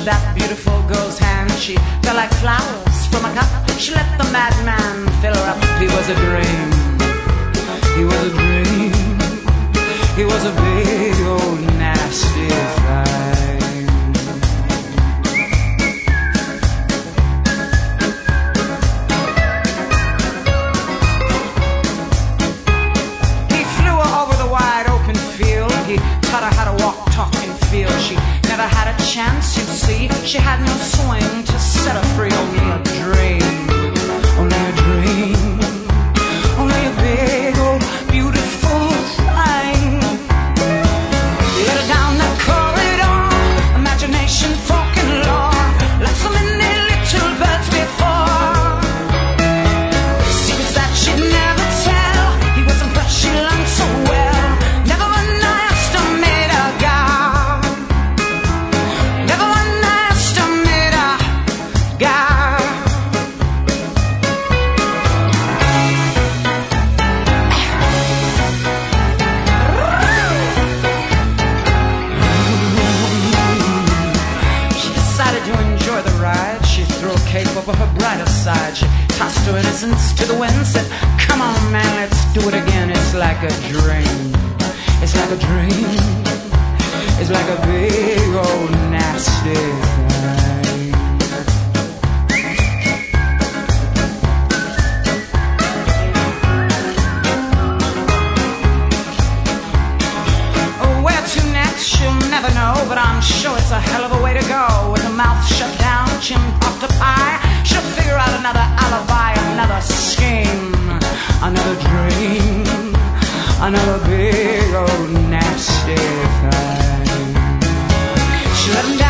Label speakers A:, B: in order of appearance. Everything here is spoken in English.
A: of that beautiful girl's hand. She fell like flowers from a cup. She let the madman fill her up. He was a dream. He was a dream. He was a big old nasty thing. He flew her over the wide open field. He taught her how to walk, talk, and feel. She never had a chance, you see. She had no swing to set her free. Only a dream. Only a dream. Only a big old beautiful thing. Let her down the corridor, imagination, folk and law, like so many little birds before. Secrets that she'd never tell. He was impressed, she learned so well. Never underestimate a guy. Never underestimate a guy. She decided to enjoy the ride. She threw a cape over her brighter side. She tossed her innocence to the wind, said, "Come on, man, let's do it again. It's like a dream. It's like a dream. It's like a big old nasty thing." Oh, where to next, she'll never know, but I'm sure it's a hell of a way to go. With her mouth shut down, chin popped up high, she'll figure out another alibi, another scheme, another dream, another big old nasty thing. She let him